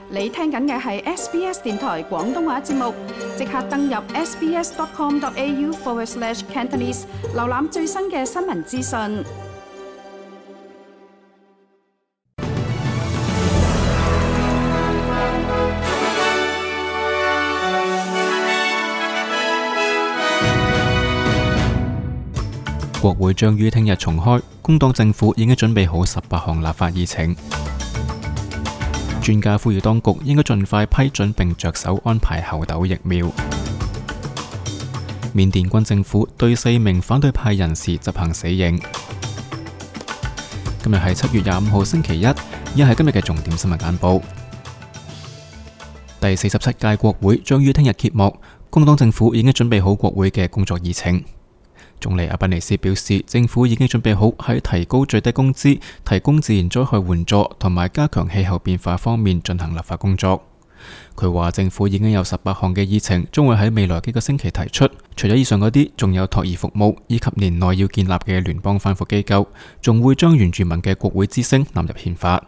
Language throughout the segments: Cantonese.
你聽緊嘅係 SBS 電台廣東話節目，即刻登入 sbs.com.au/Cantonese 瀏覽最新嘅新聞資訊。 國會將於聽日重開，工黨政府已經準備好18項立法議程。專家呼籲當局應該盡快批准並着手安排猴痘疫苗。緬甸軍政府對4名反對派人士執行死刑。今日係7月25號星期一，以下係今日嘅重點新聞簡報。第47屆國會將於聽日揭幕，工黨政府已經準備好國會嘅工作議程。總理阿賓尼斯表示，政府已經準備好喺提高最低工資、提供自然災害援助同埋加強氣候變化方面進行立法工作。佢話政府已經有18項嘅議程，將會喺未來幾個星期提出。除咗以上嗰啲，仲有托兒服務以及年內要建立嘅聯邦反腐機構，仲會將原住民嘅國會之聲納入憲法。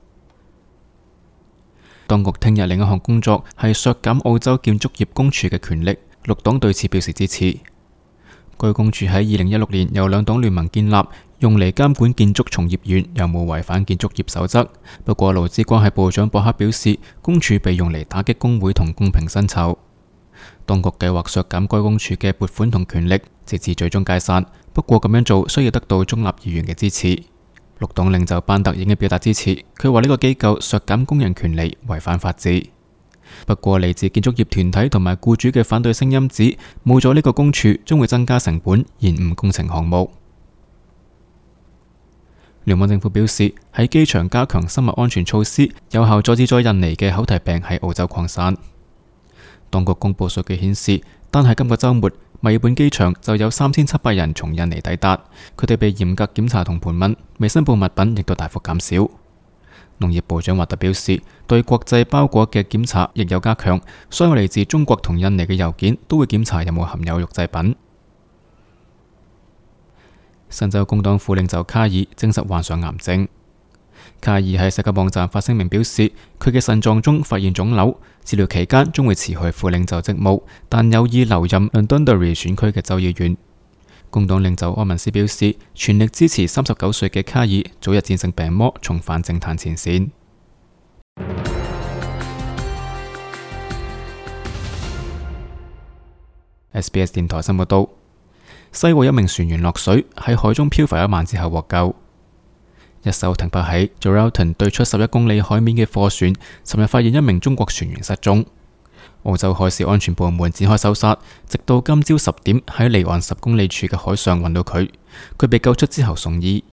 當局聽日另一項工作係削減澳洲建築業公署嘅權力，綠黨對此表示支持。該公署喺2016年由兩黨聯盟建立，用嚟監管建築從業員有冇違反建築業守則。不過勞資關係部長博克表示，公署被用嚟打擊工會同公平薪酬。當局計劃削減該公署嘅撥款同權力，直至最終解散。不過咁樣做需要得到中立議員嘅支持。綠黨領袖班特已經表達支持，佢話呢個機構削減工人權利違反法治。不過嚟自建築業團體同埋僱主嘅反對聲音指，冇咗呢個公署將會增加成本，延誤工程項目。聯邦政府表示，喺機場加強生物安全措施，有效阻止咗印尼嘅口蹄病喺澳洲擴散。當局公布數據顯示，單係今個週末，墨爾本機場就有3700人從印尼抵達，佢哋被嚴格檢查同盤問，未申報物品亦都大幅減少。農業部長華特表示，對國際包裹嘅檢查亦有加強，所有嚟自中國同印尼嘅郵件都會檢查有冇含有肉製品。新州工黨副領袖卡爾證實患上癌症。卡爾喺社交網站發聲明表示，佢嘅腎臟中發現腫瘤，治療期間將會辭去副領袖職務，但有意留任 Londonderry 選區嘅州議員。工黨領袖柯文斯表示，全力支持39歲嘅卡爾早日戰勝病魔，重返政壇前線。SBS 電台新聞報道，西澳一名船員落水喺海中漂浮1晚之後獲救。一艘停泊喺 Geraldton 對出11公里海面嘅貨船，尋日發現一名中國船員失蹤。澳洲海事安全部門展開搜索，直到今朝10點喺離岸10公里處嘅海上揾到佢。佢被救出之後送醫。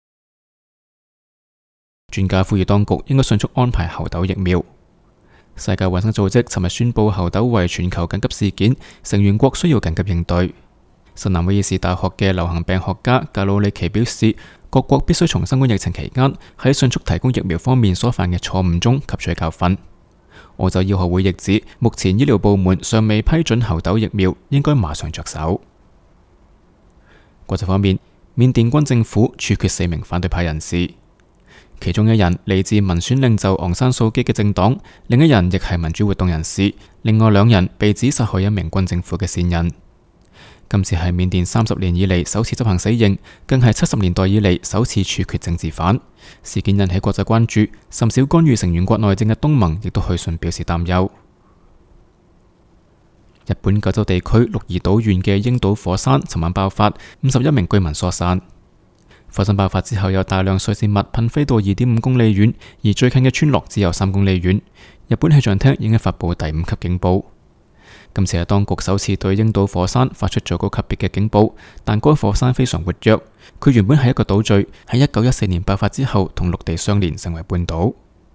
專家呼籲當局應該迅速安排猴痘疫苗。世界衛生組織尋日宣布猴痘為全球緊急事件，成員國需要緊急應對。新南威爾士大學嘅流行病學家格魯里奇表示，各國必須從新冠疫情期間喺迅速提供疫苗方面所犯嘅錯誤中吸取教訓。澳洲醫學會亦指，目前醫療部門尚未批准猴痘疫苗，應該馬上着手。國際方面，緬甸軍政府處決4名反對派人士，其中一人嚟自民選領袖昂山素姬嘅政黨，另一人亦係民主活動人士，另外2人被指殺害一名軍政府嘅線人。今次係緬甸30年以嚟首次執行死刑，更係70年代以嚟首次處決政治犯。事件引起國際關注，甚少干預成員國內政嘅東盟亦都去信表示擔憂。日本九州地區鹿兒島縣嘅櫻島火山尋晚爆發，51名居民疏散。火山爆發之後有大量碎屑物噴飛到2.5公里遠，而最近嘅村落只有3公里遠。日本氣象廳已經發布第5級警報。今次係當局首次對櫻島火山發出最高級別嘅警報，但該火山非常活躍。佢原本係一個島嶼，喺1914年爆發之後同陸地相連，成為半島。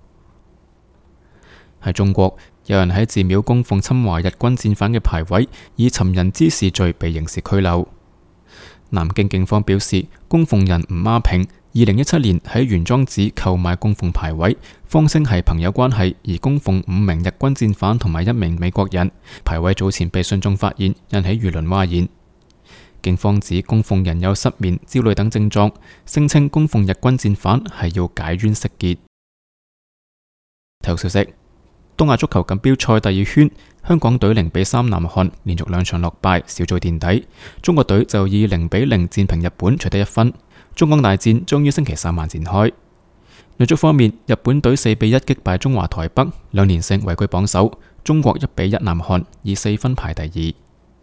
喺中國，有人喺寺廟供奉侵華日軍戰犯嘅牌位，以尋人滋事罪被刑事拘留。南京警方表示，供奉人吳孖平2017年喺原莊寺購買供奉牌位，方稱係朋友關係而供奉5名日軍戰犯同埋1名美國人。牌位早前被信眾發現，引起輿論譁然。警方指供奉人有失眠、焦慮等症狀，聲稱供奉日軍戰犯係要解冤釋結。體育消息： 東亞足球錦標賽第二圈，香港隊0-3南韓，連續2場落敗，小組墊底。中國隊就以0-0戰平日本，取得1分。中港大戰終於星期3晚展開。女足方面，日本隊4-1擊敗中華台北，2連勝位居榜首。中國1-1南韓，以4分排第2。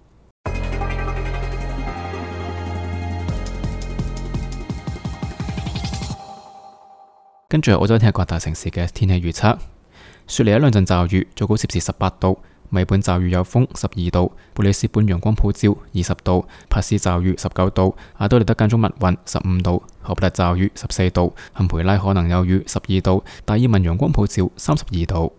跟住係澳洲聽日各大城市嘅天氣預測：雪梨一兩陣驟雨，最高攝氏18度；墨爾本驟雨有風12度；布里斯本陽光普照20度；珀斯驟雨19度；阿多利德間中密雲15度；荷伯特驟雨14度；坎培拉可能有雨12度；達爾文陽光普照32度。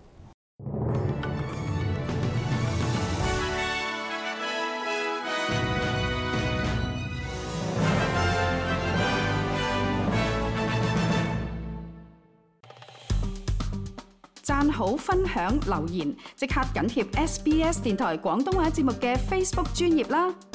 讚好、分享、留言，即刻緊貼SBS 電台廣東話節目嘅 Facebook 專頁啦！